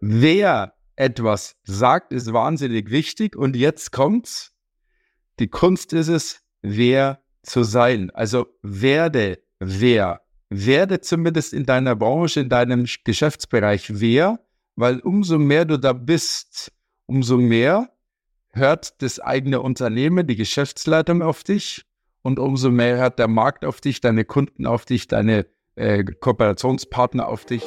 wer etwas sagt, ist wahnsinnig wichtig. Und jetzt kommt's. Die Kunst ist es, wer zu sein. Also werde wer. Werde zumindest in deiner Branche, in deinem Geschäftsbereich wer, weil umso mehr du da bist, umso mehr hört das eigene Unternehmen, die Geschäftsleitung auf dich und umso mehr hört der Markt auf dich, deine Kunden auf dich, deine Kooperationspartner auf dich.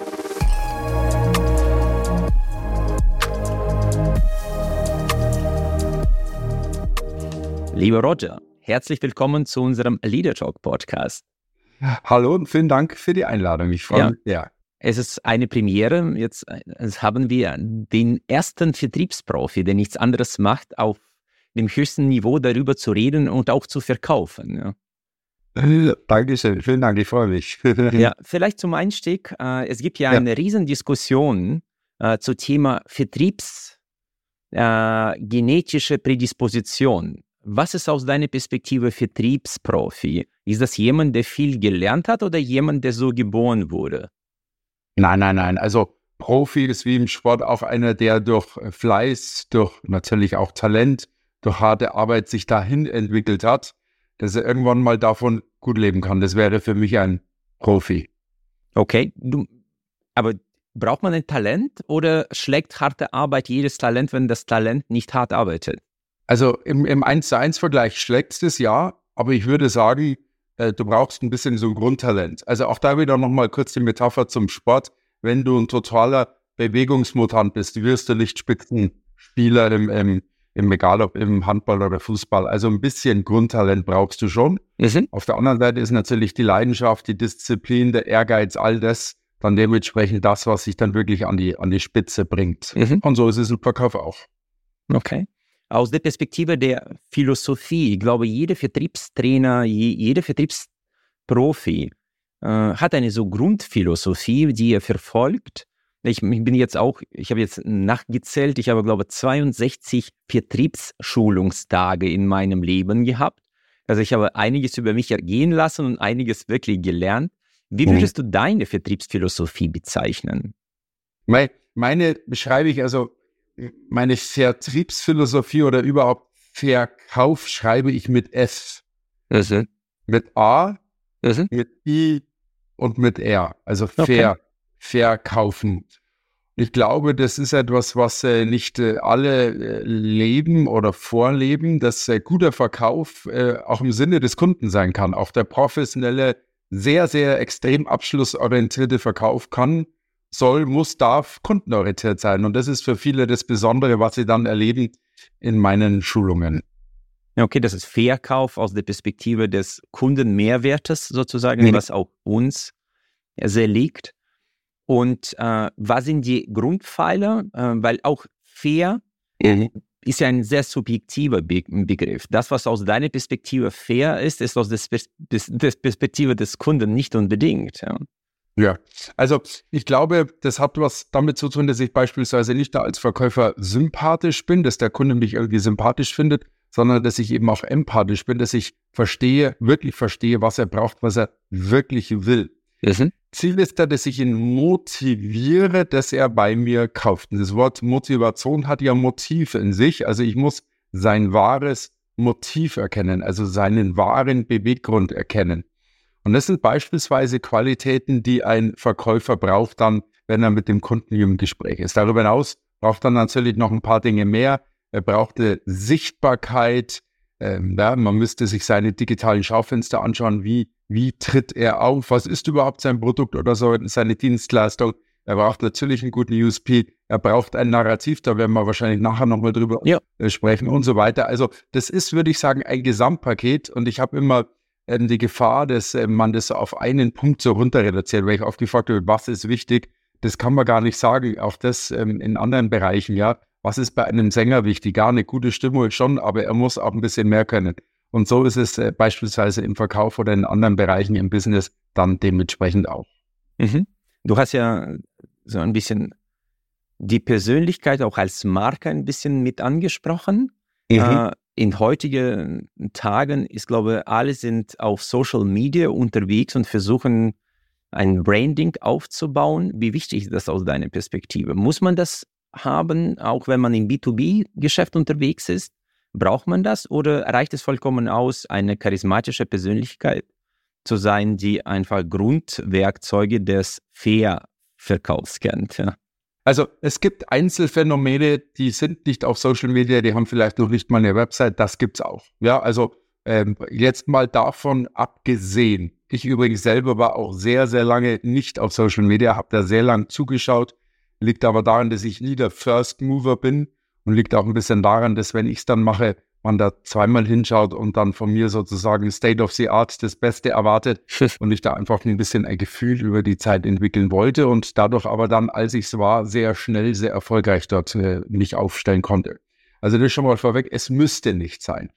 Lieber Roger, herzlich willkommen zu unserem Leader Talk Podcast. Hallo und vielen Dank für die Einladung. Ich freue mich. Ja. Es ist eine Premiere. Jetzt haben wir den ersten Vertriebsprofi, der nichts anderes macht, auf dem höchsten Niveau darüber zu reden und auch zu verkaufen. Ja. Dankeschön, vielen Dank, ich freue mich. Ja, vielleicht zum Einstieg. Es gibt ja eine Riesendiskussion zum Thema genetische Prädisposition. Was ist aus deiner Perspektive Vertriebsprofi? Ist das jemand, der viel gelernt hat oder jemand, der so geboren wurde? Nein. Also Profi ist wie im Sport auch einer, der durch Fleiß, durch natürlich auch Talent, durch harte Arbeit sich dahin entwickelt hat, dass er irgendwann mal davon gut leben kann. Das wäre für mich ein Profi. Okay, aber braucht man ein Talent oder schlägt harte Arbeit jedes Talent, wenn das Talent nicht hart arbeitet? Also im 1:1-Vergleich schlägt es ja, aber ich würde sagen, du brauchst ein bisschen so ein Grundtalent. Also auch da wieder nochmal kurz die Metapher zum Sport. Wenn du ein totaler Bewegungsmutant bist, wirst du nicht Spitzenspieler egal ob im Handball oder Fußball. Also ein bisschen Grundtalent brauchst du schon. Mhm. Auf der anderen Seite ist natürlich die Leidenschaft, die Disziplin, der Ehrgeiz, all das dann dementsprechend das, was sich dann wirklich an die Spitze bringt. Mhm. Und so ist es im Verkauf auch. Okay. Aus der Perspektive der Philosophie, ich glaube, jeder Vertriebstrainer, jeder Vertriebsprofi hat eine so Grundphilosophie, die er verfolgt. Ich habe jetzt nachgezählt, ich habe, glaube ich, 62 Vertriebsschulungstage in meinem Leben gehabt. Also ich habe einiges über mich ergehen lassen und einiges wirklich gelernt. Wie würdest du deine Vertriebsphilosophie bezeichnen? Meine beschreibe ich, also meine Vertriebsphilosophie oder überhaupt Verkauf schreibe ich mit F. Mhm. Mit A, mit I und mit R. Also verkaufen. Ich glaube, das ist etwas, was nicht alle leben oder vorleben, dass guter Verkauf auch im Sinne des Kunden sein kann. Auch der professionelle, sehr, sehr extrem abschlussorientierte Verkauf darf kundenorientiert sein. Und das ist für viele das Besondere, was sie dann erleben in meinen Schulungen. Okay, das ist Verkauf aus der Perspektive des Kundenmehrwertes sozusagen, was auch uns sehr liegt. Und was sind die Grundpfeiler? Weil auch fair ist ja ein sehr subjektiver Begriff. Das, was aus deiner Perspektive fair ist aus der Perspektive des Kunden nicht unbedingt. Ja, also ich glaube, das hat was damit zu tun, dass ich beispielsweise nicht da als Verkäufer sympathisch bin, dass der Kunde mich irgendwie sympathisch findet, sondern dass ich eben auch empathisch bin, dass ich wirklich verstehe, was er braucht, was er wirklich will. Ziel ist da, dass ich ihn motiviere, dass er bei mir kauft. Und das Wort Motivation hat ja Motiv in sich, also ich muss sein wahres Motiv erkennen, also seinen wahren Beweggrund erkennen. Und das sind beispielsweise Qualitäten, die ein Verkäufer braucht dann, wenn er mit dem Kunden im Gespräch ist. Darüber hinaus braucht er natürlich noch ein paar Dinge mehr. Er brauchte Sichtbarkeit. Man müsste sich seine digitalen Schaufenster anschauen. Wie tritt er auf? Was ist überhaupt sein Produkt oder so, seine Dienstleistung? Er braucht natürlich einen guten USP. Er braucht ein Narrativ. Da werden wir wahrscheinlich nachher nochmal drüber sprechen und so weiter. Also das ist, würde ich sagen, ein Gesamtpaket. Und ich habe immer die Gefahr, dass man das auf einen Punkt so runter reduziert, weil ich oft gefragt habe, was ist wichtig? Das kann man gar nicht sagen. Auch das in anderen Bereichen, ja. Was ist bei einem Sänger wichtig? Gar eine gute Stimme schon, aber er muss auch ein bisschen mehr können. Und so ist es beispielsweise im Verkauf oder in anderen Bereichen im Business dann dementsprechend auch. Du hast ja so ein bisschen die Persönlichkeit auch als Marke ein bisschen mit angesprochen. In heutigen Tagen ist, glaube ich, alle sind auf Social Media unterwegs und versuchen ein Branding aufzubauen. Wie wichtig ist das aus deiner Perspektive? Muss man das haben, auch wenn man im B2B-Geschäft unterwegs ist? Braucht man das oder reicht es vollkommen aus, eine charismatische Persönlichkeit zu sein, die einfach Grundwerkzeuge des Verkaufs kennt? Ja. Also es gibt Einzelfänomene, die sind nicht auf Social Media, die haben vielleicht noch nicht mal eine Website, das gibt's auch. Ja, also jetzt mal davon abgesehen. Ich übrigens selber war auch sehr, sehr lange nicht auf Social Media, habe da sehr lang zugeschaut, liegt aber daran, dass ich nie der First Mover bin und liegt auch ein bisschen daran, dass wenn ich es dann mache, man da zweimal hinschaut und dann von mir sozusagen State of the Art das Beste erwartet und ich da einfach ein bisschen ein Gefühl über die Zeit entwickeln wollte und dadurch aber dann, als ich es war, sehr schnell, sehr erfolgreich dort mich aufstellen konnte. Also das schon mal vorweg, es müsste nicht sein.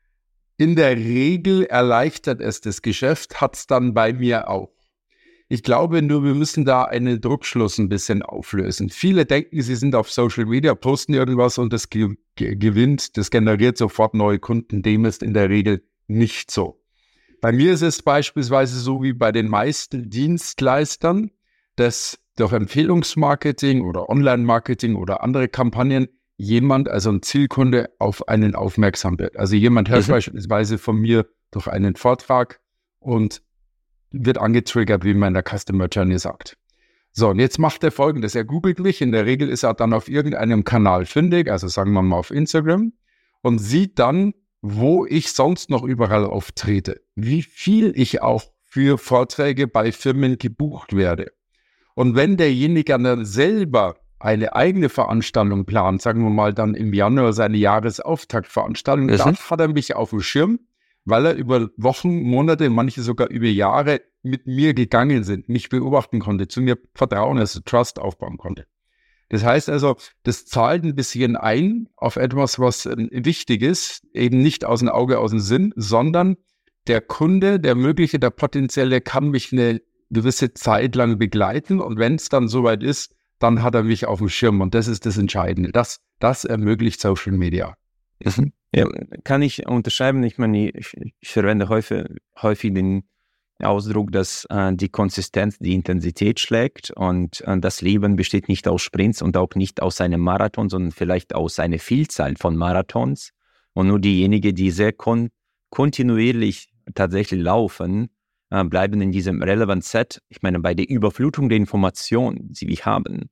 In der Regel erleichtert es das Geschäft, hat es dann bei mir auch. Ich glaube nur, wir müssen da einen Druckschluss ein bisschen auflösen. Viele denken, sie sind auf Social Media, posten irgendwas und das gewinnt, das generiert sofort neue Kunden. Dem ist in der Regel nicht so. Bei mir ist es beispielsweise so wie bei den meisten Dienstleistern, dass durch Empfehlungsmarketing oder Online-Marketing oder andere Kampagnen jemand, also ein Zielkunde, auf einen aufmerksam wird. Also jemand hört beispielsweise von mir durch einen Vortrag und wird angetriggert, wie man in der Customer Journey sagt. So, und jetzt macht er Folgendes. Er googelt mich. In der Regel ist er dann auf irgendeinem Kanal fündig, also sagen wir mal auf Instagram, und sieht dann, wo ich sonst noch überall auftrete, wie viel ich auch für Vorträge bei Firmen gebucht werde. Und wenn derjenige dann selber eine eigene Veranstaltung plant, sagen wir mal dann im Januar seine Jahresauftaktveranstaltung, dann hat er mich auf dem Schirm, weil er über Wochen, Monate, manche sogar über Jahre mit mir gegangen sind, mich beobachten konnte, zu mir Vertrauen, also Trust aufbauen konnte. Das heißt also, das zahlt ein bisschen ein auf etwas, was wichtig ist, eben nicht aus dem Auge, aus dem Sinn, sondern der Kunde, der mögliche, der potenzielle kann mich eine gewisse Zeit lang begleiten und wenn es dann soweit ist, dann hat er mich auf dem Schirm und das ist das Entscheidende. Das ermöglicht Social Media. Ja, kann ich unterschreiben. Ich meine, ich verwende häufig den Ausdruck, dass die Konsistenz die Intensität schlägt und das Leben besteht nicht aus Sprints und auch nicht aus einem Marathon, sondern vielleicht aus einer Vielzahl von Marathons. Und nur diejenigen, die sehr kontinuierlich tatsächlich laufen, bleiben in diesem relevant Set. Ich meine, bei der Überflutung der Informationen, die wir haben,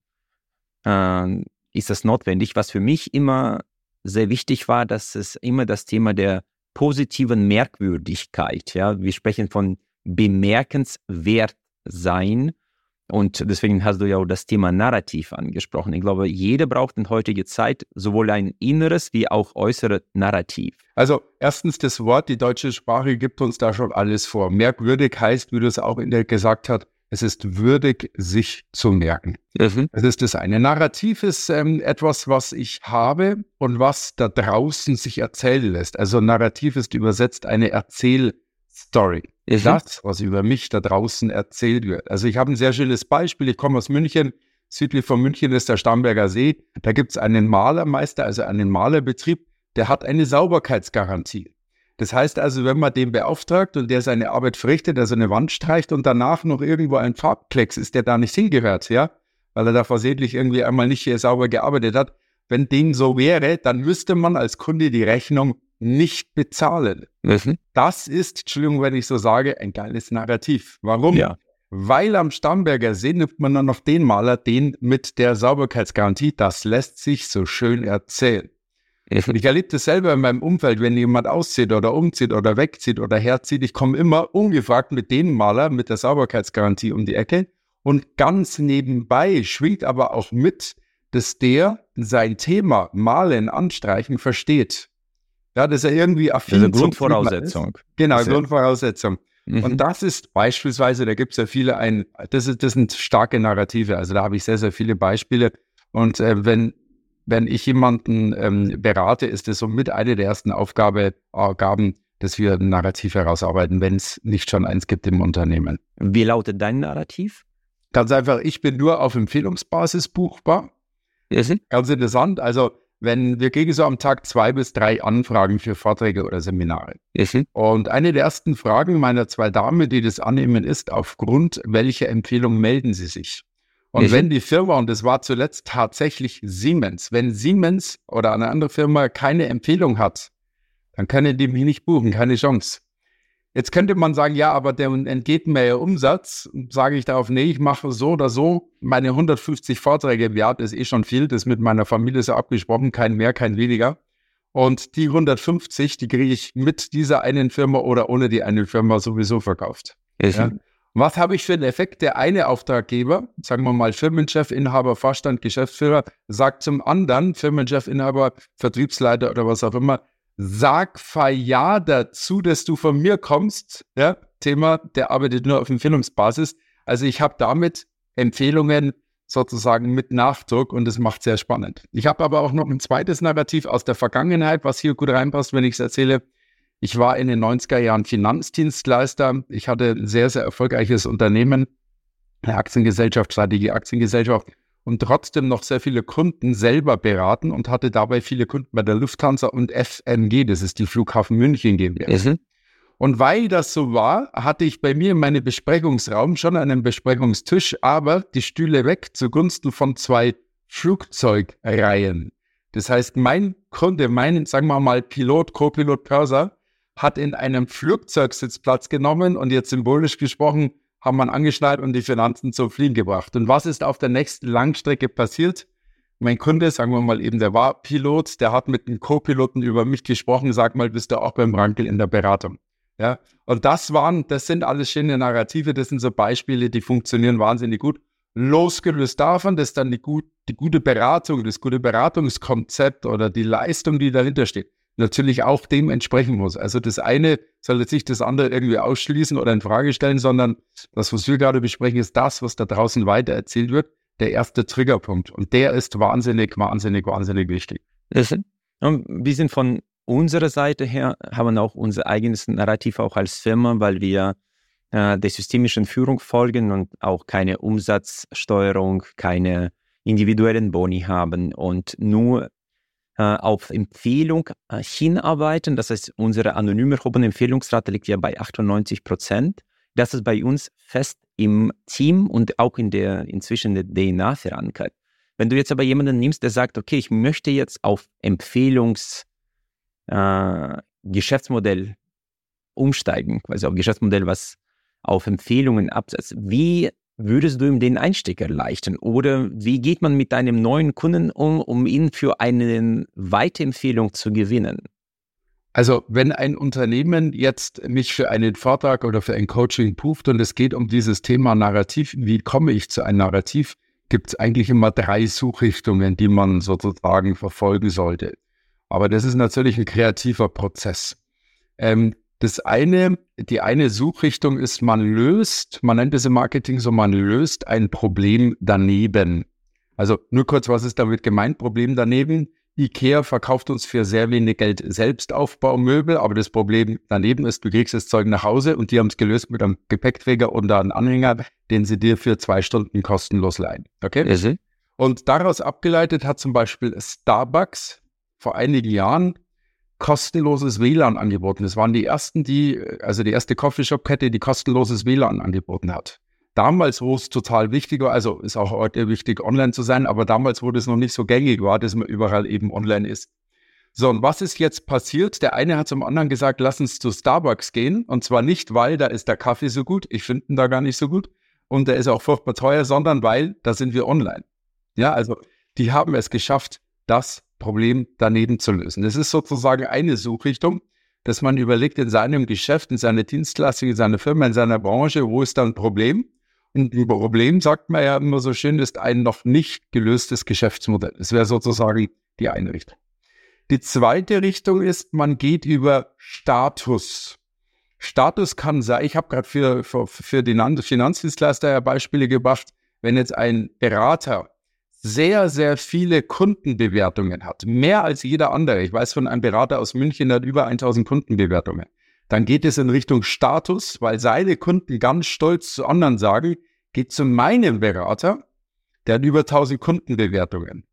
ist das notwendig. Was für mich immer sehr wichtig war, dass es immer das Thema der positiven Merkwürdigkeit, ja, wir sprechen von bemerkenswert sein und deswegen hast du ja auch das Thema Narrativ angesprochen. Ich glaube, jeder braucht in heutiger Zeit sowohl ein inneres wie auch äußeres Narrativ. Also erstens das Wort, die deutsche Sprache gibt uns da schon alles vor. Merkwürdig heißt, wie du es auch in der gesagt hast, es ist würdig, sich zu merken. Das ist das eine. Narrativ ist etwas, was ich habe und was da draußen sich erzählen lässt. Also Narrativ ist übersetzt eine Erzählstory. Das, was über mich da draußen erzählt wird. Also ich habe ein sehr schönes Beispiel. Ich komme aus München. Südlich von München ist der Starnberger See. Da gibt es einen Malermeister, also einen Malerbetrieb, der hat eine Sauberkeitsgarantie. Das heißt also, wenn man den beauftragt und der seine Arbeit verrichtet, also eine Wand streicht und danach noch irgendwo ein Farbklecks ist, der da nicht hingehört, ja, weil er da versehentlich irgendwie einmal nicht hier sauber gearbeitet hat. Wenn dem so wäre, dann müsste man als Kunde die Rechnung nicht bezahlen. Das ist, Entschuldigung, wenn ich so sage, ein geiles Narrativ. Warum? Ja. Weil am Starnberger See nimmt man dann noch den Maler, den mit der Sauberkeitsgarantie. Das lässt sich so schön erzählen. Und ich erlebe das selber in meinem Umfeld, wenn jemand auszieht oder umzieht oder wegzieht oder herzieht. Ich komme immer ungefragt mit dem Maler mit der Sauberkeitsgarantie um die Ecke und ganz nebenbei schwingt aber auch mit, dass der sein Thema Malen, Anstreichen versteht. Ja, dass er irgendwie affin ist. Grundvoraussetzung. Genau, Grundvoraussetzung. Und das ist beispielsweise, da gibt es ja viele, das sind starke Narrative, also da habe ich sehr, sehr viele Beispiele und wenn ich jemanden berate, ist es somit eine der ersten Aufgaben, dass wir ein Narrativ herausarbeiten, wenn es nicht schon eins gibt im Unternehmen. Wie lautet dein Narrativ? Ganz einfach, ich bin nur auf Empfehlungsbasis buchbar. Ganz interessant, also wir kriegen so am Tag 2 bis 3 Anfragen für Vorträge oder Seminare. Und eine der ersten Fragen meiner 2 Damen, die das annehmen, ist, aufgrund welcher Empfehlung melden Sie sich? Und wenn die Firma, und das war zuletzt tatsächlich Siemens, wenn Siemens oder eine andere Firma keine Empfehlung hat, dann können die mich nicht buchen, keine Chance. Jetzt könnte man sagen, ja, aber der entgeht mir ja Umsatz. Sage ich darauf, nee, ich mache so oder so. Meine 150 Vorträge im Jahr, das ist schon viel. Das ist mit meiner Familie so abgesprochen, kein mehr, kein weniger. Und die 150, die kriege ich mit dieser einen Firma oder ohne die eine Firma sowieso verkauft. Ja. Was habe ich für einen Effekt? Der eine Auftraggeber, sagen wir mal Firmenchef, Inhaber, Vorstand, Geschäftsführer, sagt zum anderen, Firmenchef, Inhaber, Vertriebsleiter oder was auch immer, sag ja dazu, dass du von mir kommst. Ja, Thema, der arbeitet nur auf Empfehlungsbasis. Also ich habe damit Empfehlungen sozusagen mit Nachdruck und das macht sehr spannend. Ich habe aber auch noch ein zweites Narrativ aus der Vergangenheit, was hier gut reinpasst, wenn ich es erzähle. Ich war in den 90er Jahren Finanzdienstleister. Ich hatte ein sehr, sehr erfolgreiches Unternehmen, eine Aktiengesellschaft, Strategie-Aktiengesellschaft, und trotzdem noch sehr viele Kunden selber beraten und hatte dabei viele Kunden bei der Lufthansa und FMG, das ist die Flughafen München GmbH. Und weil das so war, hatte ich bei mir in meinem Besprechungsraum schon einen Besprechungstisch, aber die Stühle weg zugunsten von 2 Flugzeugreihen. Das heißt, mein Kunde, sagen wir mal Pilot, Co-Pilot, Purser, hat in einem Flugzeugsitz Platz genommen und jetzt symbolisch gesprochen, haben wir angeschnallt und die Finanzen zum Fliegen gebracht. Und was ist auf der nächsten Langstrecke passiert? Mein Kunde, sagen wir mal eben, der war Pilot, der hat mit dem Co-Piloten über mich gesprochen, sag mal, bist du auch beim Rankel in der Beratung? Ja, und das sind alles schöne Narrative, das sind so Beispiele, die funktionieren wahnsinnig gut. Losgelöst davon, dass dann die gute Beratung, das gute Beratungskonzept oder die Leistung, die dahinter steht, natürlich auch dem entsprechen muss. Also das eine soll jetzt nicht das andere irgendwie ausschließen oder in Frage stellen, sondern das, was wir gerade besprechen, ist das, was da draußen weiter erzählt wird, der erste Triggerpunkt. Und der ist wahnsinnig, wahnsinnig, wahnsinnig wichtig. Wir sind von unserer Seite her, haben auch unser eigenes Narrativ auch als Firma, weil wir der systemischen Führung folgen und auch keine Umsatzsteuerung, keine individuellen Boni haben und nur auf Empfehlung hinarbeiten. Das heißt, unsere anonym erhobene Empfehlungsrate liegt ja bei 98%. Das ist bei uns fest im Team und auch inzwischen der DNA verankert. Wenn du jetzt aber jemanden nimmst, der sagt, okay, ich möchte jetzt auf Geschäftsmodell umsteigen, also auf Geschäftsmodell, was auf Empfehlungen absetzt, wie würdest du ihm den Einstieg erleichtern? Oder wie geht man mit einem neuen Kunden um ihn für eine Weiterempfehlung zu gewinnen? Also wenn ein Unternehmen jetzt mich für einen Vortrag oder für ein Coaching bucht und es geht um dieses Thema Narrativ, wie komme ich zu einem Narrativ, gibt es eigentlich immer 3 Suchrichtungen, die man sozusagen verfolgen sollte. Aber das ist natürlich ein kreativer Prozess. Die eine Suchrichtung ist, man nennt es im Marketing so, man löst ein Problem daneben. Also nur kurz, was ist damit gemeint? Problem daneben. IKEA verkauft uns für sehr wenig Geld Selbstaufbaumöbel, aber das Problem daneben ist, du kriegst das Zeug nach Hause und die haben es gelöst mit einem Gepäckträger und einem Anhänger, den sie dir für 2 Stunden kostenlos leihen. Okay? Und daraus abgeleitet hat zum Beispiel Starbucks vor einigen Jahren kostenloses WLAN angeboten. Das waren die ersten, die erste Coffeeshop-Kette, die kostenloses WLAN angeboten hat. Damals, wo es total wichtig war, also ist auch heute wichtig, online zu sein, aber damals, wo das noch nicht so gängig war, dass man überall eben online ist. So, und was ist jetzt passiert? Der eine hat zum anderen gesagt, lass uns zu Starbucks gehen. Und zwar nicht, weil da ist der Kaffee so gut, ich finde ihn da gar nicht so gut und der ist auch furchtbar teuer, sondern weil da sind wir online. Ja, also die haben es geschafft, das Problem daneben zu lösen. Das ist sozusagen eine Suchrichtung, dass man überlegt in seinem Geschäft, in seiner Dienstleistung, in seiner Firma, in seiner Branche, wo ist da ein Problem? Und ein Problem, sagt man ja immer so schön, ist ein noch nicht gelöstes Geschäftsmodell. Das wäre sozusagen die eine Richtung. Die zweite Richtung ist, man geht über Status. Status kann sein, ich habe gerade für den Finanzdienstleister ja Beispiele gebracht, wenn jetzt ein Berater sehr, sehr viele Kundenbewertungen hat, mehr als jeder andere. Ich weiß von einem Berater aus München, der hat über 1000 Kundenbewertungen. Dann geht es in Richtung Status, weil seine Kunden ganz stolz zu anderen sagen, geht zu meinem Berater, der hat über 1000 Kundenbewertungen.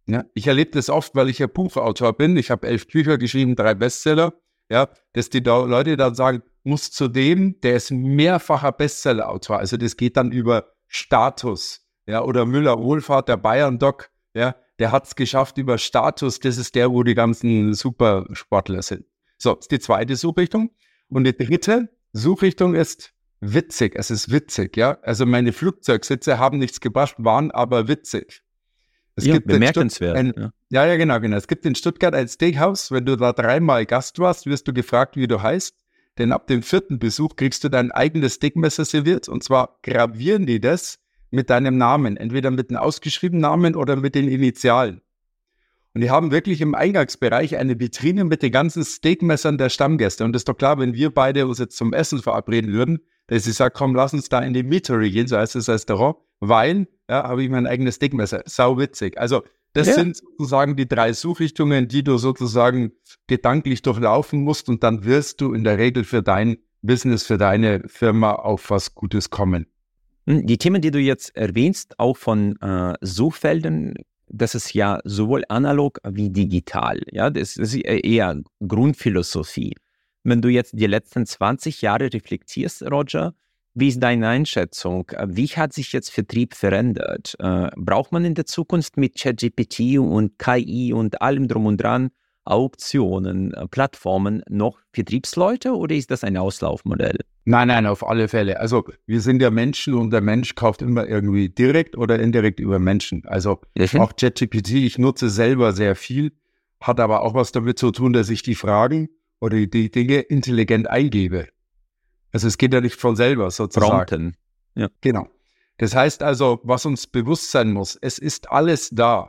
Ja, ich erlebe das oft, weil ich ja Buchautor bin. Ich habe 11 Bücher geschrieben, 3 Bestseller. Ja, dass die Leute dann sagen, muss zu dem, der ist mehrfacher Bestsellerautor. Also das geht dann über Status. Ja, oder Müller-Wohlfahrt, der Bayern-Doc, ja, der hat es geschafft über Status. Das ist der, wo die ganzen Supersportler sind. So, das ist die zweite Suchrichtung. Und die dritte Suchrichtung ist witzig. Es ist witzig, ja. Also meine Flugzeugsitze haben nichts gebracht, waren aber witzig. Es Ja, gibt bemerkenswert. genau. Es gibt in Stuttgart ein Steakhouse. Wenn du da 3-mal Gast warst, wirst du gefragt, wie du heißt. Denn ab dem 4. Besuch kriegst du dein eigenes Steakmesser serviert. Und zwar gravieren die das mit deinem Namen. Entweder mit einem ausgeschriebenen Namen oder mit den Initialen. Und die haben wirklich im Eingangsbereich eine Vitrine mit den ganzen Steakmessern der Stammgäste. Und das ist doch klar, wenn wir beide uns jetzt zum Essen verabreden würden, dass ich sage, komm, lass uns da in die Meatery gehen, so heißt das Restaurant, weil, ja, habe ich mein eigenes Steakmesser. Sau witzig. Also das sind sozusagen die 3 Suchrichtungen, die du sozusagen gedanklich durchlaufen musst und dann wirst du in der Regel für dein Business, für deine Firma auf was Gutes kommen. Die Themen, die du jetzt erwähnst, auch von Suchfeldern, das ist ja sowohl analog wie digital. Ja, das ist eher Grundphilosophie. Wenn du jetzt die letzten 20 Jahre reflektierst, Roger, wie ist deine Einschätzung? Wie hat sich jetzt Vertrieb verändert? Braucht man in der Zukunft mit ChatGPT und KI und allem drum und dran, Auktionen, Plattformen noch Vertriebsleute oder ist das ein Auslaufmodell? Nein, auf alle Fälle. Also wir sind ja Menschen und der Mensch kauft immer irgendwie direkt oder indirekt über Menschen. Also auch ChatGPT, ich nutze selber sehr viel, hat aber auch was damit zu tun, dass ich die Fragen oder die Dinge intelligent eingebe. Also es geht ja nicht von selber sozusagen. Prompten. Ja. Genau. Das heißt also, was uns bewusst sein muss, es ist alles da.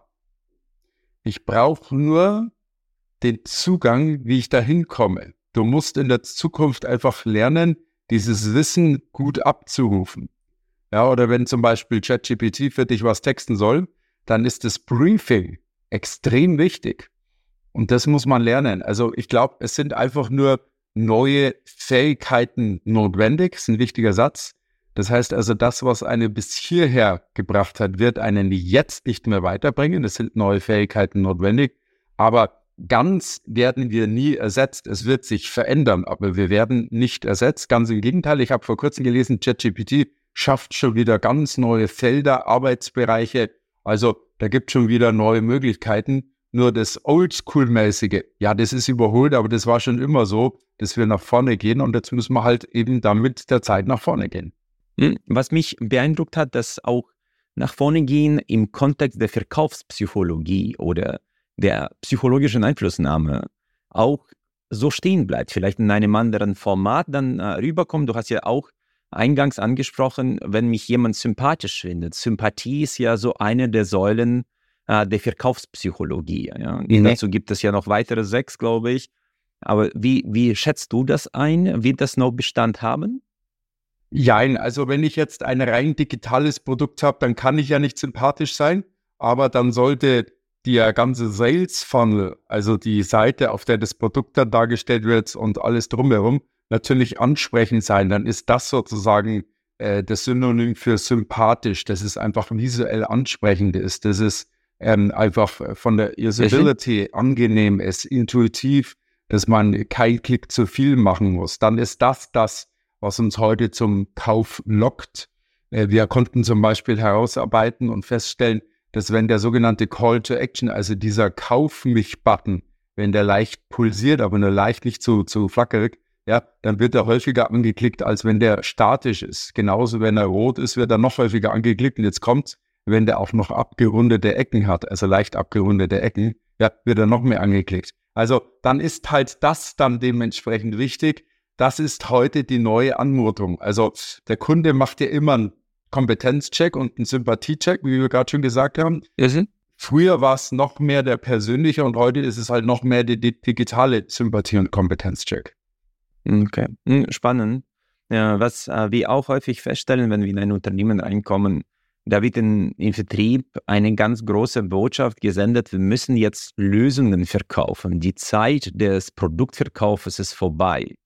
Ich brauche nur den Zugang, wie ich da hinkomme. Du musst in der Zukunft einfach lernen, dieses Wissen gut abzurufen. Ja, oder wenn zum Beispiel ChatGPT für dich was texten soll, dann ist das Briefing extrem wichtig. Und das muss man lernen. Also ich glaube, es sind einfach nur neue Fähigkeiten notwendig. Das ist ein wichtiger Satz. Das heißt also, das, was einen bis hierher gebracht hat, wird einen jetzt nicht mehr weiterbringen. Es sind neue Fähigkeiten notwendig. Aber ganz werden wir nie ersetzt. Es wird sich verändern, aber wir werden nicht ersetzt. Ganz im Gegenteil. Ich habe vor kurzem gelesen, ChatGPT schafft schon wieder ganz neue Felder, Arbeitsbereiche. Also da gibt es schon wieder neue Möglichkeiten. Nur das Oldschool-mäßige, ja, das ist überholt, aber das war schon immer so, dass wir nach vorne gehen und jetzt müssen wir halt eben damit der Zeit nach vorne gehen. Was mich beeindruckt hat, dass auch nach vorne gehen im Kontext der Verkaufspsychologie oder der psychologischen Einflussnahme auch so stehen bleibt, vielleicht in einem anderen Format dann rüberkommt. Du hast ja auch eingangs angesprochen, wenn mich jemand sympathisch findet. Sympathie ist ja so eine der Säulen der Verkaufspsychologie. Ja. Dazu gibt es ja noch weitere 6, glaube ich. Aber wie schätzt du das ein? Wird das noch Bestand haben? Jein, also wenn ich jetzt ein rein digitales Produkt habe, dann kann ich ja nicht sympathisch sein, aber dann sollte der ganze Sales Funnel, also die Seite, auf der das Produkt dann dargestellt wird und alles drumherum, natürlich ansprechend sein. Dann ist das sozusagen das Synonym für sympathisch, dass es einfach visuell ansprechend ist, dass es einfach von der Usability angenehm ist, intuitiv, dass man keinen Klick zu viel machen muss. Dann ist das, was uns heute zum Kauf lockt. Wir konnten zum Beispiel herausarbeiten und feststellen, dass wenn der sogenannte Call to Action, also dieser Kauf mich-Button, wenn der leicht pulsiert, aber nur leicht nicht zu flackerig, ja, dann wird er häufiger angeklickt, als wenn der statisch ist. Genauso, wenn er rot ist, wird er noch häufiger angeklickt. Und jetzt kommt's, wenn der auch noch abgerundete Ecken hat, also leicht abgerundete Ecken, ja, wird er noch mehr angeklickt. Also dann ist halt das dann dementsprechend wichtig. Das ist heute die neue Anmutung. Also der Kunde macht ja immer einen Kompetenzcheck und einen Sympathiecheck, wie wir gerade schon gesagt haben. Früher war es noch mehr der persönliche und heute ist es halt noch mehr die digitale Sympathie- und Kompetenzcheck. Okay, spannend. Ja, was wir auch häufig feststellen, wenn wir in ein Unternehmen reinkommen, da wird in Vertrieb eine ganz große Botschaft gesendet, wir müssen jetzt Lösungen verkaufen. Die Zeit des Produktverkaufs ist vorbei.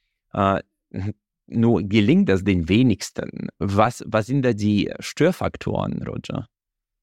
Nur gelingt das den wenigsten. Was sind da die Störfaktoren, Roger?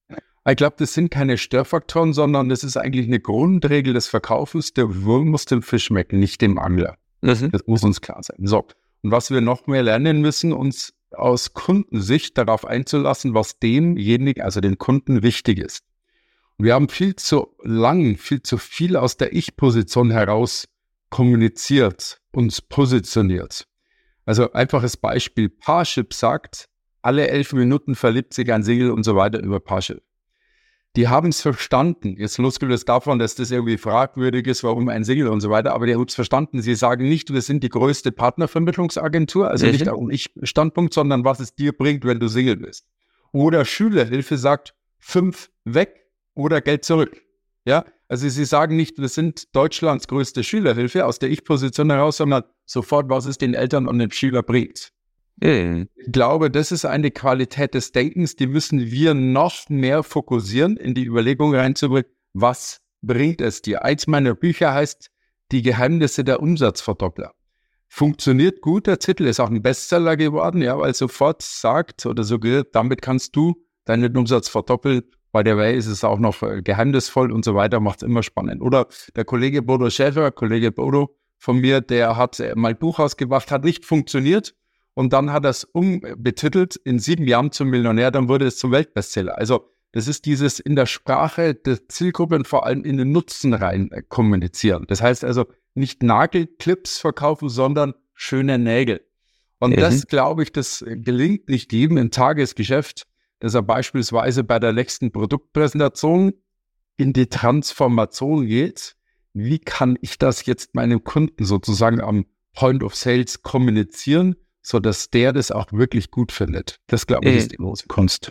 Ich glaube, das sind keine Störfaktoren, sondern das ist eigentlich eine Grundregel des Verkaufens. Der Wurm muss dem Fisch schmecken, nicht dem Angler. Das muss uns klar sein. So. Und was wir noch mehr lernen müssen, uns aus Kundensicht darauf einzulassen, was demjenigen, also den Kunden, wichtig ist. Und wir haben viel zu lang, viel zu viel aus der Ich-Position heraus kommuniziert, uns positioniert. Also einfaches Beispiel, Parship sagt, alle 11 Minuten verliebt sich ein Single und so weiter über Parship. Die haben es verstanden, jetzt losgelöst davon, dass das irgendwie fragwürdig ist, warum ein Single und so weiter, aber die haben es verstanden. Sie sagen nicht, wir sind die größte Partnervermittlungsagentur, also nicht auf Ich-Standpunkt, sondern was es dir bringt, wenn du Single bist. Oder Schülerhilfe sagt, 5 weg oder Geld zurück. Ja, also sie sagen nicht, wir sind Deutschlands größte Schülerhilfe aus der Ich-Position heraus, sondern sofort, was es den Eltern und den Schülern bringt. Ich glaube, das ist eine Qualität des Denkens, die müssen wir noch mehr fokussieren, in die Überlegung reinzubringen, was bringt es dir? Eins meiner Bücher heißt Die Geheimnisse der Umsatzverdoppler. Funktioniert gut, der Titel ist auch ein Bestseller geworden, ja, weil sofort sagt oder suggeriert, damit kannst du deinen Umsatz verdoppeln. By the way ist es auch noch geheimnisvoll und so weiter, macht es immer spannend. Oder der Kollege Bodo Schäfer, Kollege Bodo von mir, der hat mal ein Buch rausgebracht, hat nicht funktioniert. Und dann hat er es umbetitelt, in 7 Jahren zum Millionär, dann wurde es zum Weltbestseller. Also das ist dieses in der Sprache der Zielgruppe und vor allem in den Nutzen rein kommunizieren. Das heißt also nicht Nagelclips verkaufen, sondern schöne Nägel. Und das, glaube ich, das gelingt nicht jedem im Tagesgeschäft, dass er beispielsweise bei der nächsten Produktpräsentation in die Transformation geht. Wie kann ich das jetzt meinem Kunden sozusagen am Point of Sales kommunizieren, sodass der das auch wirklich gut findet. Das, glaube ich, ist die große Kunst.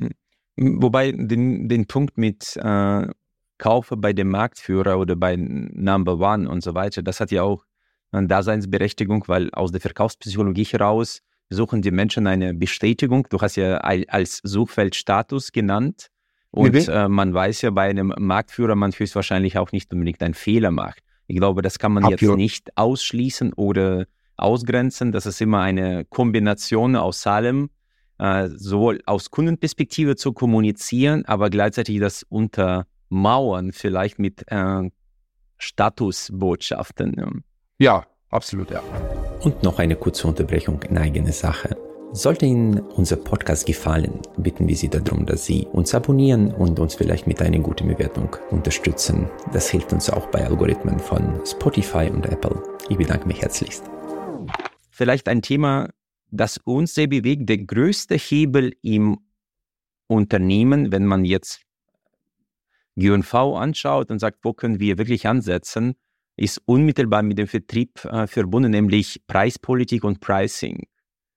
Wobei den Punkt mit Kaufe bei dem Marktführer oder bei Number One und so weiter, das hat ja auch eine Daseinsberechtigung, weil aus der Verkaufspsychologie heraus suchen die Menschen eine Bestätigung. Du hast ja als Suchfeld Status genannt und man weiß ja bei einem Marktführer, man höchstwahrscheinlich auch nicht unbedingt einen Fehler macht. Ich glaube, das kann man jetzt nicht ausschließen oder ausgrenzen. Das ist immer eine Kombination aus allem, sowohl aus Kundenperspektive zu kommunizieren, aber gleichzeitig das untermauern vielleicht mit Statusbotschaften. Ja, absolut, ja. Und noch eine kurze Unterbrechung in eigener Sache. Sollte Ihnen unser Podcast gefallen, bitten wir Sie darum, dass Sie uns abonnieren und uns vielleicht mit einer guten Bewertung unterstützen. Das hilft uns auch bei Algorithmen von Spotify und Apple. Ich bedanke mich herzlichst. Vielleicht ein Thema, das uns sehr bewegt, der größte Hebel im Unternehmen, wenn man jetzt G&V anschaut und sagt, wo können wir wirklich ansetzen, ist unmittelbar mit dem Vertrieb verbunden, nämlich Preispolitik und Pricing.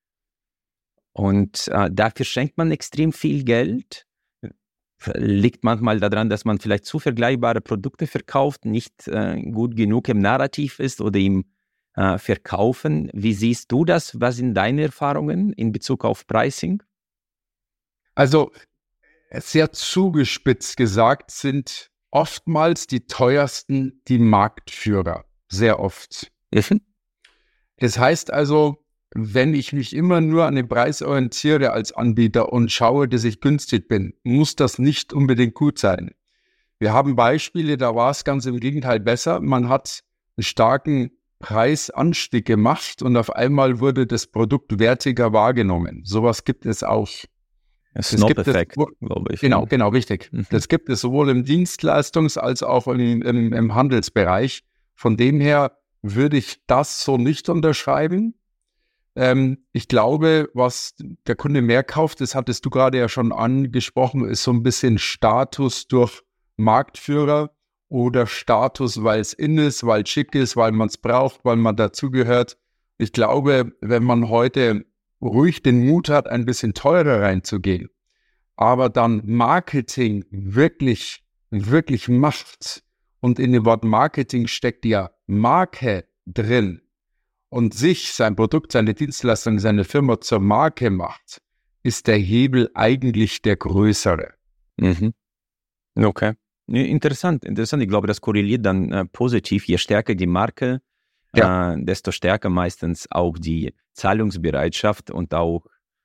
Und dafür schenkt man extrem viel Geld. Liegt manchmal daran, dass man vielleicht zu vergleichbare Produkte verkauft, nicht gut genug im Narrativ ist oder im Verkaufen. Wie siehst du das? Was sind deine Erfahrungen in Bezug auf Pricing? Also sehr zugespitzt gesagt sind oftmals die teuersten die Marktführer. Sehr oft. Das heißt also, wenn ich mich immer nur an den Preis orientiere als Anbieter und schaue, dass ich günstig bin, muss das nicht unbedingt gut sein. Wir haben Beispiele, da war es ganz im Gegenteil besser. Man hat einen starken Preisanstieg gemacht und auf einmal wurde das Produkt wertiger wahrgenommen. Sowas gibt es auch. Snob-Effekt, glaube ich. Genau, richtig. Das gibt es sowohl im Dienstleistungs- als auch im Handelsbereich. Von dem her würde ich das so nicht unterschreiben. Ich glaube, was der Kunde mehr kauft, das hattest du gerade ja schon angesprochen, ist so ein bisschen Status durch Marktführer oder Status, weil es in ist, weil es schick ist, weil man es braucht, weil man dazugehört. Ich glaube, wenn man heute ruhig den Mut hat, ein bisschen teurer reinzugehen, aber dann Marketing wirklich macht und in dem Wort Marketing steckt ja Marke drin und sich, sein Produkt, seine Dienstleistung, seine Firma zur Marke macht, ist der Hebel eigentlich der größere. Okay. Interessant. Ich glaube, das korreliert dann positiv. Je stärker die Marke, desto stärker meistens auch die Zahlungsbereitschaft und auch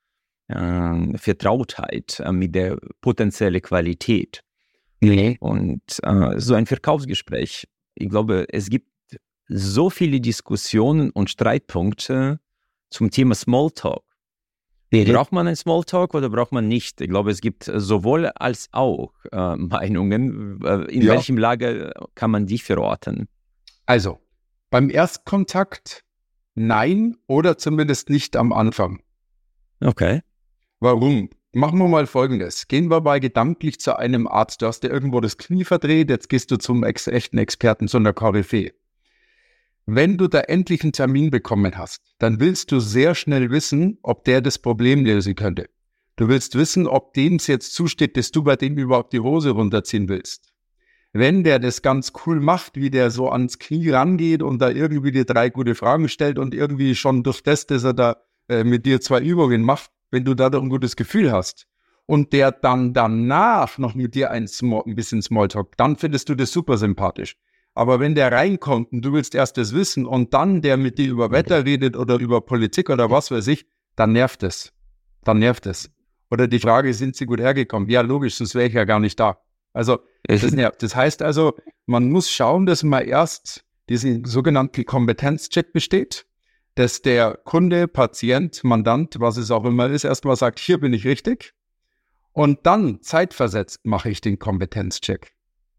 Vertrautheit mit der potenziellen Qualität. Nee. Und so ein Verkaufsgespräch, ich glaube, es gibt so viele Diskussionen und Streitpunkte zum Thema Smalltalk. Braucht man einen Smalltalk oder braucht man nicht? Ich glaube, es gibt sowohl als auch Meinungen. In welchem Lager kann man die verorten? Also, beim Erstkontakt nein oder zumindest nicht am Anfang. Okay. Warum? Machen wir mal Folgendes. Gehen wir mal gedanklich zu einem Arzt. Du hast dir irgendwo das Knie verdreht, jetzt gehst du zum echten Experten, zu einer Koryphäe. Wenn du da endlich einen Termin bekommen hast, dann willst du sehr schnell wissen, ob der das Problem lösen könnte. Du willst wissen, ob dem es jetzt zusteht, dass du bei dem überhaupt die Hose runterziehen willst. Wenn der das ganz cool macht, wie der so ans Knie rangeht und da irgendwie dir 3 gute Fragen stellt und irgendwie schon durch das, dass er da mit dir 2 Übungen macht, wenn du da doch ein gutes Gefühl hast und der dann danach noch mit dir ein bisschen Smalltalk, dann findest du das super sympathisch. Aber wenn der reinkommt und du willst erst das wissen und dann der mit dir über Wetter redet oder über Politik oder was weiß ich, dann nervt es. Dann nervt es. Oder die Frage, sind sie gut hergekommen? Ja, logisch, sonst wäre ich ja gar nicht da. Also, das nervt. Das heißt also, man muss schauen, dass man erst diesen sogenannten Kompetenzcheck besteht, dass der Kunde, Patient, Mandant, was es auch immer ist, erstmal sagt, hier bin ich richtig. Und dann, zeitversetzt, mache ich den Kompetenzcheck.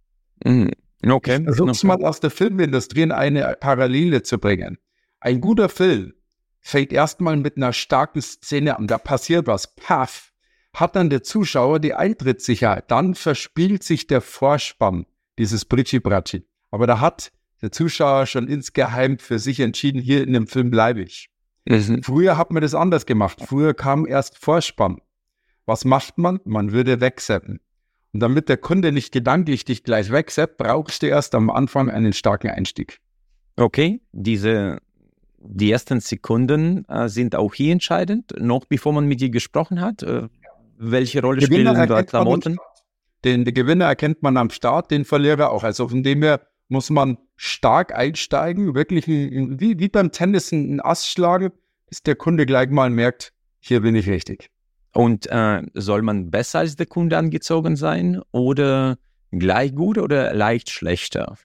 Okay. Versuch's mal aus der Filmindustrie in eine Parallele zu bringen. Ein guter Film fängt erstmal mit einer starken Szene an, da passiert was, paff, hat dann der Zuschauer die Eintrittssicherheit, dann verspielt sich der Vorspann, dieses Britschi-Bratschi. Aber da hat der Zuschauer schon insgeheim für sich entschieden, hier in dem Film bleibe ich. Früher hat man das anders gemacht, früher kam erst Vorspann. Was macht man? Man würde wegseppen. Und damit der Kunde nicht gedanklich dich gleich wegseppt, brauchst du erst am Anfang einen starken Einstieg. Okay, die ersten Sekunden sind auch hier entscheidend, noch bevor man mit dir gesprochen hat. Welche Rolle spielen da Klamotten? Den Gewinner erkennt man am Start, den Verlierer auch. Also von dem her muss man stark einsteigen, wirklich wie beim Tennis einen Ass schlagen, bis der Kunde gleich mal merkt, hier bin ich richtig. Und soll man besser als der Kunde angezogen sein oder gleich gut oder leicht schlechter?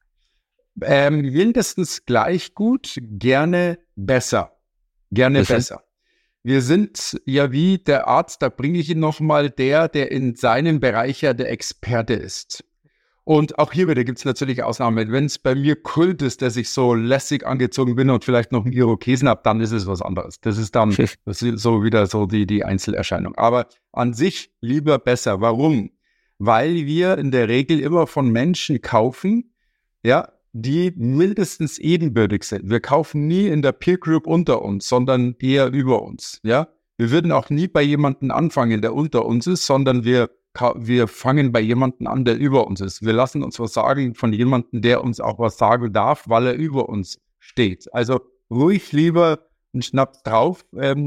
Mindestens gleich gut, gerne besser. Gerne besser. Wir sind ja wie der Arzt, da bringe ich ihn nochmal, der in seinem Bereich ja der Experte ist. Und auch hier wieder gibt es natürlich Ausnahmen. Wenn es bei mir Kult ist, dass ich so lässig angezogen bin und vielleicht noch einen Irokesen habe, dann ist es was anderes. Das ist dann so wieder so die Einzelerscheinung. Aber an sich lieber besser. Warum? Weil wir in der Regel immer von Menschen kaufen, ja, die mindestens ebenbürtig sind. Wir kaufen nie in der Peer Group unter uns, sondern eher über uns. Ja, wir würden auch nie bei jemandem anfangen, der unter uns ist, sondern wir fangen bei jemandem an, der über uns ist. Wir lassen uns was sagen von jemandem, der uns auch was sagen darf, weil er über uns steht. Also ruhig lieber einen Schnaps drauf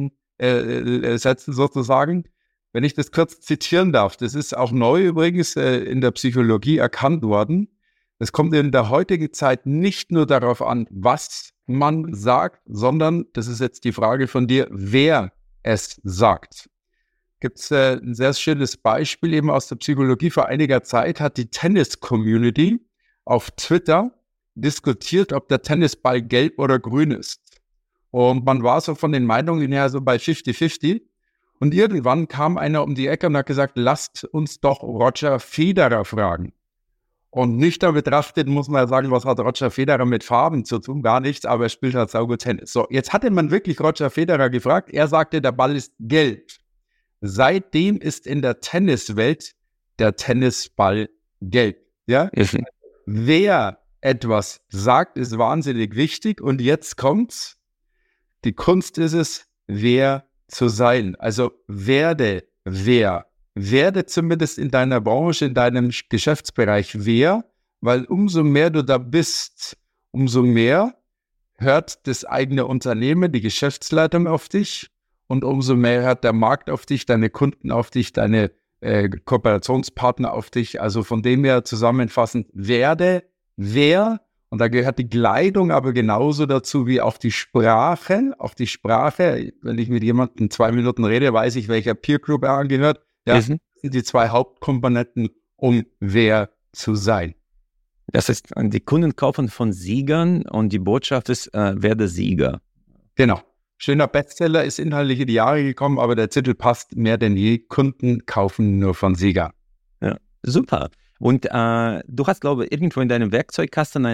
setzen sozusagen. Wenn ich das kurz zitieren darf, das ist auch neu übrigens in der Psychologie erkannt worden. Es kommt in der heutigen Zeit nicht nur darauf an, was man sagt, sondern, das ist jetzt die Frage von dir, wer es sagt. Gibt es ein sehr schönes Beispiel eben aus der Psychologie. Vor einiger Zeit hat die Tennis-Community auf Twitter diskutiert, ob der Tennisball gelb oder grün ist. Und man war so von den Meinungen her so bei 50-50. Und irgendwann kam einer um die Ecke und hat gesagt, lasst uns doch Roger Federer fragen. Und nüchtern betrachtet muss man ja sagen, was hat Roger Federer mit Farben zu tun? Gar nichts, aber er spielt halt saugut Tennis. So, jetzt hatte man wirklich Roger Federer gefragt. Er sagte, der Ball ist gelb. Seitdem ist in der Tenniswelt der Tennisball gelb. Ja? Wer etwas sagt, ist wahnsinnig wichtig. Und jetzt kommt's. Die Kunst ist es, wer zu sein. Also werde wer. Werde zumindest in deiner Branche, in deinem Geschäftsbereich wer, weil umso mehr du da bist, umso mehr hört das eigene Unternehmen, die Geschäftsleitung auf dich und umso mehr hört der Markt auf dich, deine Kunden auf dich, deine Kooperationspartner auf dich. Also von dem her zusammenfassend, werde wer Und da gehört die Kleidung aber genauso dazu wie auch die Sprache. Auch die Sprache, wenn ich mit jemandem 2 Minuten rede, weiß ich, welcher Peer-Group er angehört. Ja, das sind die 2 Hauptkomponenten, um wer zu sein. Das heißt, die Kunden kaufen von Siegern und die Botschaft ist, werde Sieger. Genau. Schöner Bestseller, ist inhaltlich in die Jahre gekommen, aber der Titel passt mehr denn je. Kunden kaufen nur von Siegern. Ja, super. Und du hast, glaube ich, irgendwo in deinem Werkzeugkasten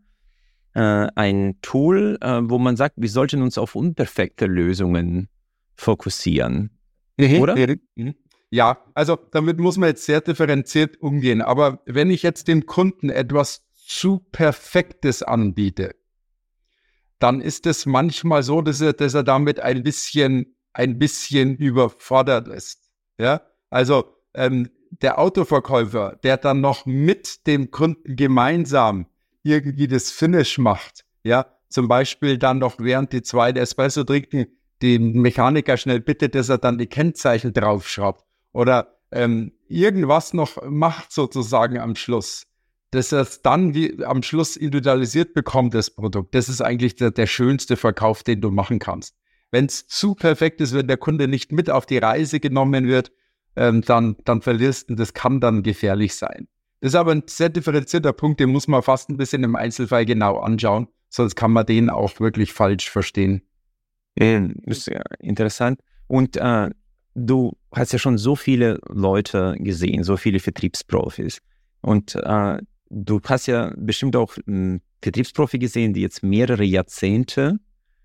ein Tool, wo man sagt, wir sollten uns auf unperfekte Lösungen fokussieren. Oder? Ja, also damit muss man jetzt sehr differenziert umgehen. Aber wenn ich jetzt dem Kunden etwas zu Perfektes anbiete, dann ist es manchmal so, dass er damit ein bisschen überfordert ist. Ja, also der Autoverkäufer, der dann noch mit dem Kunden gemeinsam irgendwie das Finish macht, ja, zum Beispiel dann noch während die 2 Espresso trinken, den Mechaniker schnell bittet, dass er dann die Kennzeichen draufschraubt oder irgendwas noch macht sozusagen am Schluss, dass er es dann wie am Schluss individualisiert bekommt, das Produkt. Das ist eigentlich der schönste Verkauf, den du machen kannst. Wenn es zu perfekt ist, wenn der Kunde nicht mit auf die Reise genommen wird, dann verlierst du, das kann dann gefährlich sein. Das ist aber ein sehr differenzierter Punkt, den muss man fast ein bisschen im Einzelfall genau anschauen, sonst kann man den auch wirklich falsch verstehen. Das ist ja interessant. Und du hast ja schon so viele Leute gesehen, so viele Vertriebsprofis. Und du hast ja bestimmt auch Vertriebsprofi gesehen, die jetzt mehrere Jahrzehnte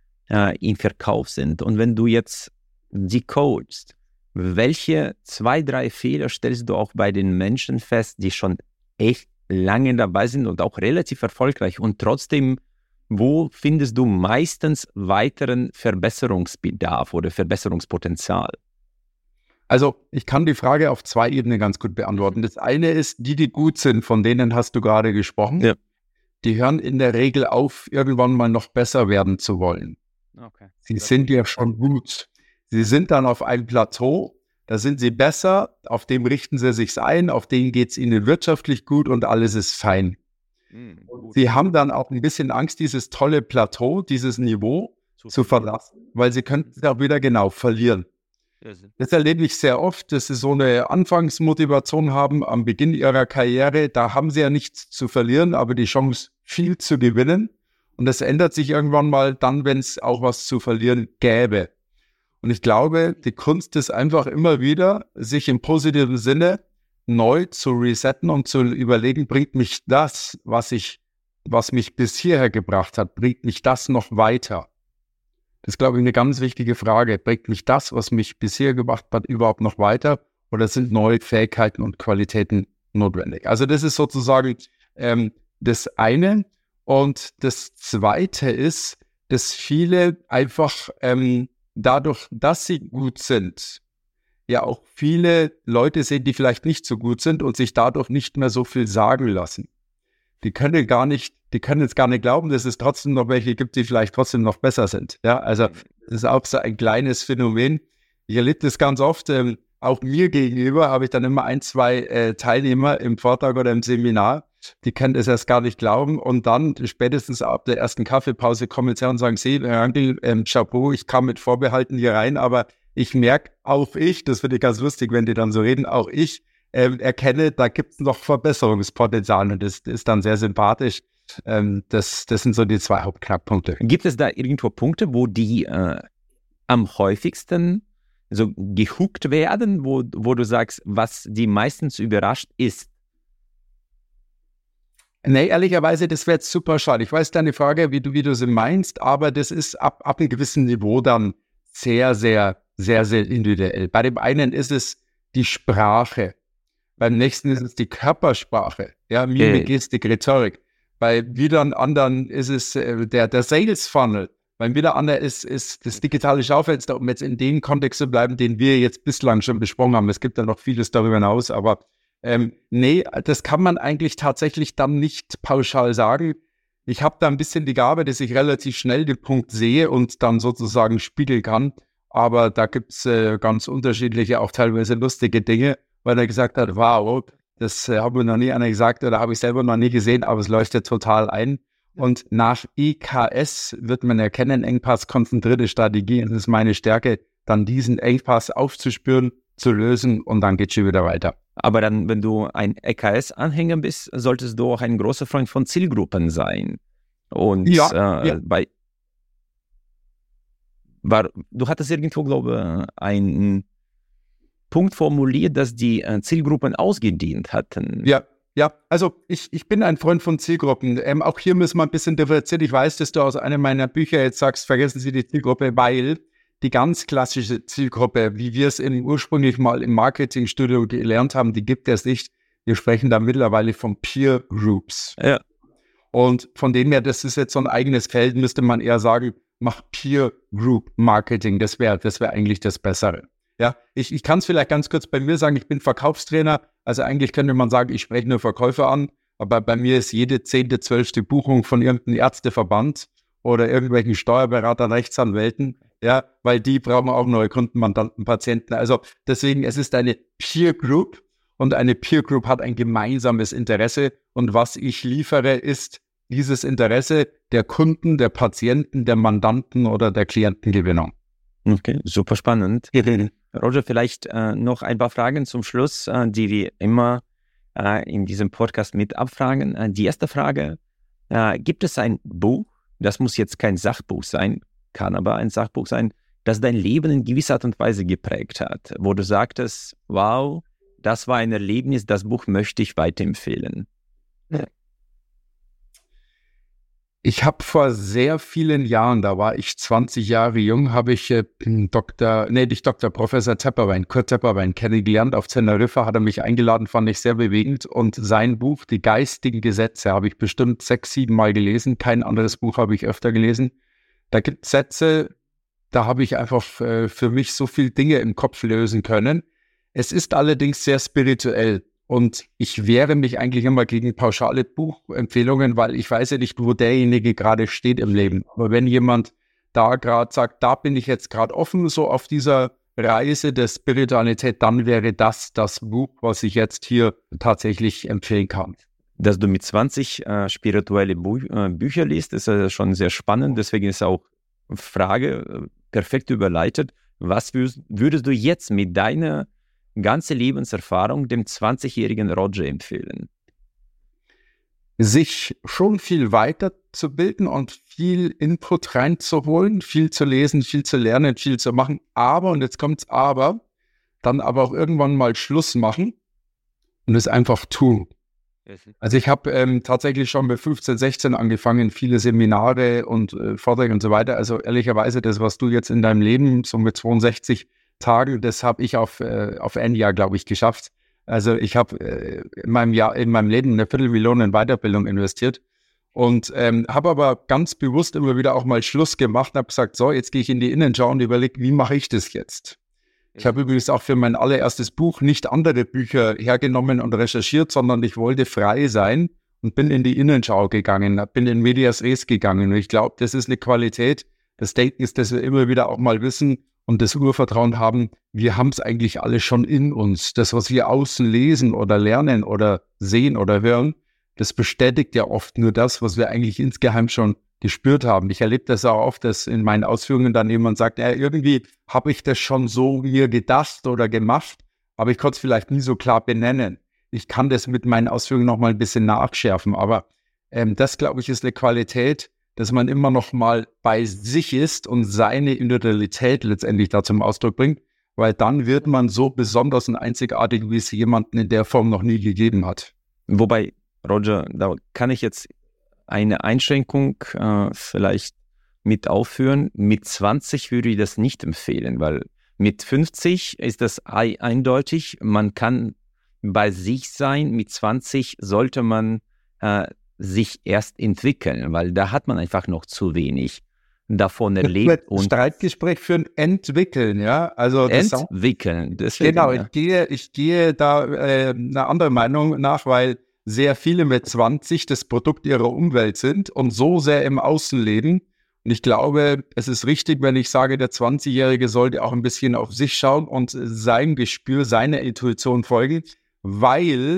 im Verkauf sind. Und wenn du jetzt sie coachst, welche 2, 3 Fehler stellst du auch bei den Menschen fest, die schon echt lange dabei sind und auch relativ erfolgreich und trotzdem, wo findest du meistens weiteren Verbesserungsbedarf oder Verbesserungspotenzial? Also ich kann die Frage auf 2 Ebenen ganz gut beantworten. Das eine ist, die gut sind, von denen hast du gerade gesprochen, ja. Die hören in der Regel auf, irgendwann mal noch besser werden zu wollen. Okay. Sie sind ja schon gut. Sie sind dann auf einem Plateau, da sind sie besser, auf dem richten sie sich ein, auf dem geht es ihnen wirtschaftlich gut und alles ist fein. Sie haben dann auch ein bisschen Angst, dieses tolle Plateau, dieses Niveau zu verlassen, weil sie könnten es auch wieder genau verlieren. Das erlebe ich sehr oft, dass sie so eine Anfangsmotivation haben am Beginn ihrer Karriere. Da haben sie ja nichts zu verlieren, aber die Chance, viel zu gewinnen. Und das ändert sich irgendwann mal dann, wenn es auch was zu verlieren gäbe. Und ich glaube, die Kunst ist einfach immer wieder, sich im positiven Sinne neu zu resetten und zu überlegen, bringt mich das, was mich bis hierher gebracht hat, bringt mich das noch weiter? Das ist, glaube ich, eine ganz wichtige Frage. Bringt mich das, was mich bisher gebracht hat, überhaupt noch weiter? Oder sind neue Fähigkeiten und Qualitäten notwendig? Also das ist sozusagen das eine. Und das zweite ist, dass viele einfach dadurch, dass sie gut sind, ja auch viele Leute sehen, die vielleicht nicht so gut sind und sich dadurch nicht mehr so viel sagen lassen. Die können jetzt gar nicht glauben, dass es trotzdem noch welche gibt, die vielleicht trotzdem noch besser sind. Ja, also das ist auch so ein kleines Phänomen. Ich erlebe das ganz oft, auch mir gegenüber habe ich dann immer 1, 2 Teilnehmer im Vortrag oder im Seminar, die können das erst gar nicht glauben und dann spätestens ab der ersten Kaffeepause kommen sie her und sagen, Sie, Herr Angel, Chapeau, ich kam mit Vorbehalten hier rein, aber ich merke, auch ich, das finde ich ganz lustig, wenn die dann so reden, auch ich erkenne, da gibt es noch Verbesserungspotenzial und das ist dann sehr sympathisch. Das sind so die 2 Hauptknackpunkte. Gibt es da irgendwo Punkte, wo die am häufigsten so gehuckt werden, wo du sagst, was die meistens überrascht ist? Nee, ehrlicherweise, das wäre jetzt super schade. Ich weiß deine Frage, wie du sie meinst, aber das ist ab einem gewissen Niveau dann sehr, sehr, sehr, sehr individuell. Bei dem einen ist es die Sprache, beim nächsten ist es die Körpersprache, ja, Mimik, Gestik, Rhetorik. Bei wieder anderen ist es der Sales Funnel. Beim wieder anderen ist das digitale Schaufenster, um jetzt in dem Kontext zu bleiben, den wir jetzt bislang schon besprochen haben. Es gibt ja noch vieles darüber hinaus, aber nee, das kann man eigentlich tatsächlich dann nicht pauschal sagen. Ich habe da ein bisschen die Gabe, dass ich relativ schnell den Punkt sehe und dann sozusagen spiegeln kann. Aber da gibt es ganz unterschiedliche, auch teilweise lustige Dinge, weil er gesagt hat, wow, das hat mir noch nie einer gesagt oder habe ich selber noch nie gesehen, aber es leuchtet total ein. Und nach EKS wird man erkennen, Engpass, konzentrierte Strategie, und es ist meine Stärke, dann diesen Engpass aufzuspüren, zu lösen und dann geht es schon wieder weiter. Aber dann, wenn du ein EKS-Anhänger bist, solltest du auch ein großer Freund von Zielgruppen sein. Und du hattest irgendwo, glaube ich, einen Punkt formuliert, dass die Zielgruppen ausgedient hatten. Ja, also ich bin ein Freund von Zielgruppen. Auch hier müssen wir ein bisschen differenzieren. Ich weiß, dass du aus einem meiner Bücher jetzt sagst, vergessen Sie die Zielgruppe, weil die ganz klassische Zielgruppe, wie wir es ursprünglich mal im Marketingstudium gelernt haben, die gibt es nicht. Wir sprechen da mittlerweile von Peer Groups. Ja. Und von dem her, das ist jetzt so ein eigenes Feld, müsste man eher sagen, mach Peer Group Marketing. Das wäre eigentlich das Bessere. Ja, ich kann es vielleicht ganz kurz bei mir sagen, ich bin Verkaufstrainer, also eigentlich könnte man sagen, ich spreche nur Verkäufer an, aber bei mir ist jede 10., 12. Buchung von irgendeinem Ärzteverband oder irgendwelchen Steuerberatern, Rechtsanwälten, ja, weil die brauchen auch neue Kunden, Mandanten, Patienten. Also deswegen, es ist eine Peer Group und eine Peer Group hat ein gemeinsames Interesse und was ich liefere, ist dieses Interesse der Kunden, der Patienten, der Mandanten oder der Klientengewinnung. Okay, super spannend. Roger, vielleicht noch ein paar Fragen zum Schluss, die wir immer in diesem Podcast mit abfragen. Die erste Frage, gibt es ein Buch, das muss jetzt kein Sachbuch sein, kann aber ein Sachbuch sein, das dein Leben in gewisser Art und Weise geprägt hat, wo du sagtest, wow, das war ein Erlebnis, das Buch möchte ich weiterempfehlen? Ich habe vor sehr vielen Jahren, da war ich 20 Jahre jung, habe ich Professor Tepperwein, Kurt Tepperwein kennengelernt. Auf Teneriffa hat er mich eingeladen, fand ich sehr bewegend. Und sein Buch, Die geistigen Gesetze, habe ich bestimmt 6, 7 Mal gelesen. Kein anderes Buch habe ich öfter gelesen. Da gibt es Sätze, da habe ich einfach für mich so viele Dinge im Kopf lösen können. Es ist allerdings sehr spirituell. Und ich wehre mich eigentlich immer gegen pauschale Buchempfehlungen, weil ich weiß ja nicht, wo derjenige gerade steht im Leben. Aber wenn jemand da gerade sagt, da bin ich jetzt gerade offen, so auf dieser Reise der Spiritualität, dann wäre das Buch, was ich jetzt hier tatsächlich empfehlen kann. Dass du mit 20 spirituelle Bücher liest, ist schon sehr spannend. Deswegen ist auch Frage perfekt überleitet. Was würdest du jetzt mit deiner ganze Lebenserfahrung dem 20-jährigen Roger empfehlen? Sich schon viel weiterzubilden und viel Input reinzuholen, viel zu lesen, viel zu lernen, viel zu machen. Aber, und jetzt kommt's aber, dann aber auch irgendwann mal Schluss machen und es einfach tun. Also ich habe tatsächlich schon mit 15, 16 angefangen, viele Seminare und Vorträge und so weiter. Also ehrlicherweise, das, was du jetzt in deinem Leben so mit 62 Tagen, das habe ich auf ein Jahr, glaube ich, geschafft. Also ich habe in meinem Leben 250.000 in Weiterbildung investiert und habe aber ganz bewusst immer wieder auch mal Schluss gemacht und habe gesagt, so, jetzt gehe ich in die Innenschau und überlege, wie mache ich das jetzt? Ich habe übrigens auch für mein allererstes Buch nicht andere Bücher hergenommen und recherchiert, sondern ich wollte frei sein und bin in die Innenschau gegangen, bin in Medias Res gegangen. Und ich glaube, das ist eine Qualität des Denkens, dass wir immer wieder auch mal wissen und das Urvertrauen haben, wir haben es eigentlich alle schon in uns. Das, was wir außen lesen oder lernen oder sehen oder hören, das bestätigt ja oft nur das, was wir eigentlich insgeheim schon gespürt haben. Ich erlebe das auch oft, dass in meinen Ausführungen dann jemand sagt, ja, irgendwie habe ich das schon so mir gedacht oder gemacht, aber ich konnte es vielleicht nie so klar benennen. Ich kann das mit meinen Ausführungen noch mal ein bisschen nachschärfen, aber das, glaube ich, ist eine Qualität, dass man immer noch mal bei sich ist und seine Individualität letztendlich da zum Ausdruck bringt, weil dann wird man so besonders und einzigartig, wie es jemanden in der Form noch nie gegeben hat. Wobei, Roger, da kann ich jetzt eine Einschränkung vielleicht mit aufführen. Mit 20 würde ich das nicht empfehlen, weil mit 50 ist das eindeutig. Man kann bei sich sein. Mit 20 sollte man sich erst entwickeln, weil da hat man einfach noch zu wenig davon erlebt. Und Streitgespräch führen, entwickeln, ja. Also entwickeln. Deswegen, genau, ich gehe da einer anderen Meinung nach, weil sehr viele mit 20 das Produkt ihrer Umwelt sind und so sehr im Außen leben. Und ich glaube, es ist richtig, wenn ich sage, der 20-Jährige sollte auch ein bisschen auf sich schauen und seinem Gespür, seiner Intuition folgen, weil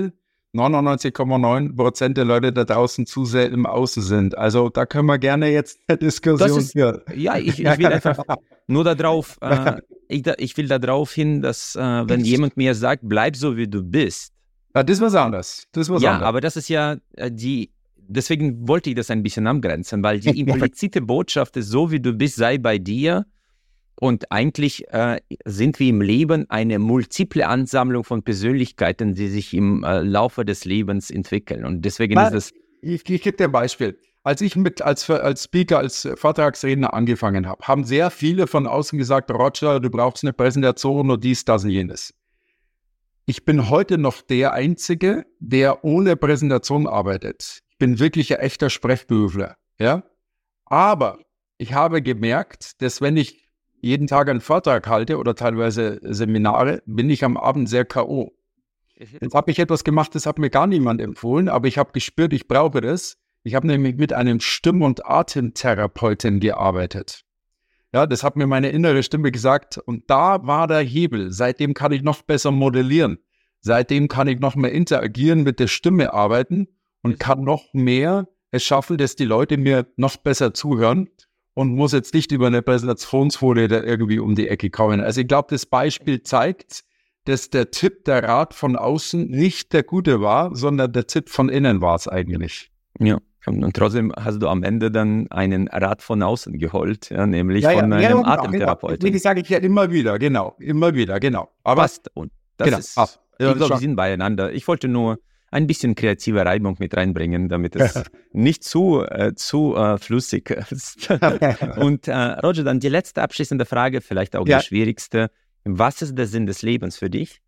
99,9% der Leute da draußen zu sehr im Außen sind. Also da können wir gerne jetzt eine Diskussion führen. Ja, ich will einfach nur darauf, ich will darauf hin, dass wenn jemand mir sagt, bleib so wie du bist. Ja, das ist was anderes. Aber das ist ja deswegen wollte ich das ein bisschen abgrenzen, weil die implizite Botschaft ist, so wie du bist, sei bei dir. Und eigentlich sind wir im Leben eine multiple Ansammlung von Persönlichkeiten, die sich im Laufe des Lebens entwickeln. Und deswegen ist es... Ich gebe dir ein Beispiel. Als ich als Speaker, als Vortragsredner angefangen habe, haben sehr viele von außen gesagt, Roger, du brauchst eine Präsentation oder dies, das und jenes. Ich bin heute noch der Einzige, der ohne Präsentation arbeitet. Ich bin wirklich ein echter Sprechberufler. Ja? Aber ich habe gemerkt, dass wenn ich jeden Tag einen Vortrag halte oder teilweise Seminare, bin ich am Abend sehr K.O. Jetzt habe ich etwas gemacht, das hat mir gar niemand empfohlen, aber ich habe gespürt, ich brauche das. Ich habe nämlich mit einem Stimm- und Atemtherapeuten gearbeitet. Ja, das hat mir meine innere Stimme gesagt und da war der Hebel. Seitdem kann ich noch besser modellieren. Seitdem kann ich noch mehr interagieren, mit der Stimme arbeiten und kann noch mehr es schaffen, dass die Leute mir noch besser zuhören. Und muss jetzt nicht über eine Präsentationsfolie da irgendwie um die Ecke kommen. Also ich glaube, das Beispiel zeigt, dass der Tipp, der Rat von außen nicht der gute war, sondern der Tipp von innen war es eigentlich. Ja, und trotzdem hast du am Ende dann einen Rat von außen geholt, ja, nämlich von einem Atemtherapeuten. Wie sage ich ja immer wieder, genau. Aber passt. Und das ist, ich glaube, wir sind beieinander. Ich wollte nur ein bisschen kreative Reibung mit reinbringen, damit es nicht zu flüssig ist. Und Roger, dann die letzte abschließende Frage, vielleicht auch die schwierigste. Was ist der Sinn des Lebens für dich?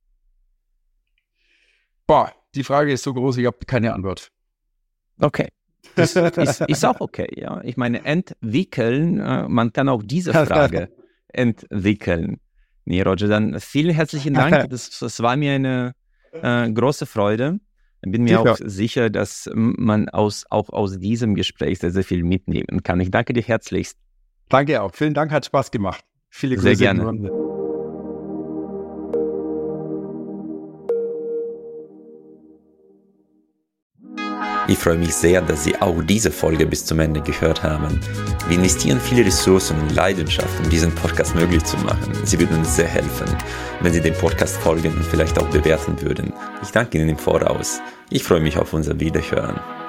Die Frage ist so groß, ich habe keine Antwort. Okay. Das ist auch okay, ja. Ich meine, entwickeln, man kann auch diese Frage entwickeln. Nee, Roger, dann vielen herzlichen Dank. Das war mir eine große Freude. Ich bin mir auch sicher, dass man auch aus diesem Gespräch sehr, sehr viel mitnehmen kann. Ich danke dir herzlichst. Danke auch. Vielen Dank, hat Spaß gemacht. Viele Grüße. Sehr gerne. Ich freue mich sehr, dass Sie auch diese Folge bis zum Ende gehört haben. Wir investieren viele Ressourcen und Leidenschaft, um diesen Podcast möglich zu machen. Sie würden uns sehr helfen, wenn Sie dem Podcast folgen und vielleicht auch bewerten würden. Ich danke Ihnen im Voraus. Ich freue mich auf unser Wiederhören.